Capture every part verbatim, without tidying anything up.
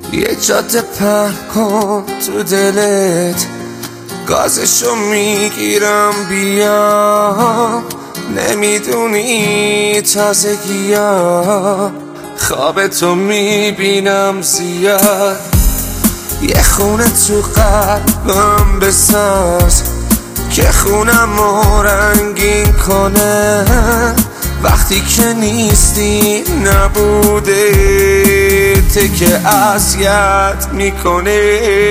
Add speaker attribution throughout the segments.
Speaker 1: یه جاده پهن کن تو دلت، گازشو میگیرم بیام. نمیدونی تازگی‌ها خواب تو میبینم زیاد. یه خونه تو قلبم بساز که خونمو رنگین کنه. وقتی که نیستی نبوده ته که اذیت میکنه.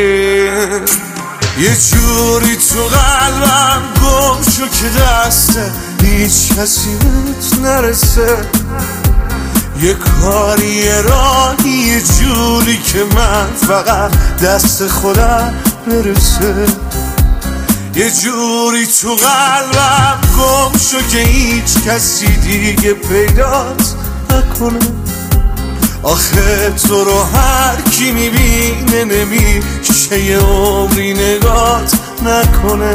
Speaker 1: یه جوری تو قلبم گم شو که دست هیچ کسی بهت نرسه. یه کاری یه راهی یه جوری که من فقط دست خودم برسه. یه جوری تو قلبم گم شو که هیچ کسی دیگه پیدات نکنه. آخه تو رو هر کی میبینه نمیشه یه عمری نگات نکنه.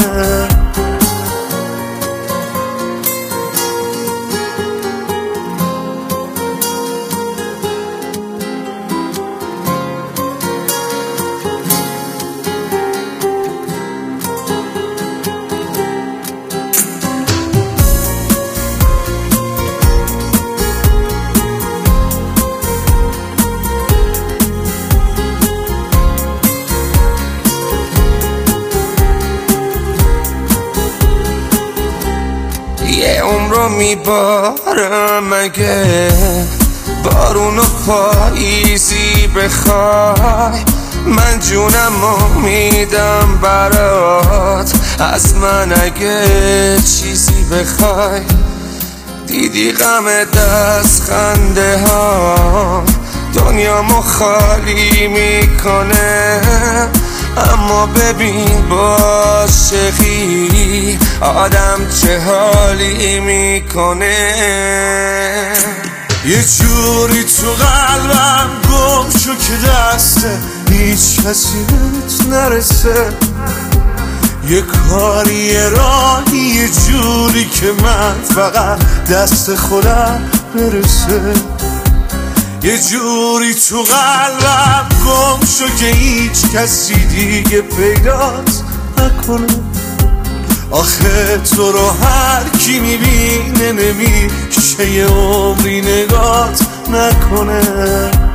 Speaker 1: یه عمرو میبارم مگه بارون و پاییزی بخوای. من جونمو میدم برات، از من اگه چیزی بخوای. دیدی غم دست خنده ها دنیامو خالی میکنه. اما ببین با عاشقی آدم چه حالی میکنه. یه جوری تو قلبم گم شو که دست هیچ کسی بهت نرسه. یه کاری یه راهی یه جوری که من فقط دست خودم برسه. یه جوری تو قلبم گم شو که هیچ کسی دیگه پیدات نکنه. آخه تو رو هر کی میبینه نمیشه یه عمری نگات نکنه.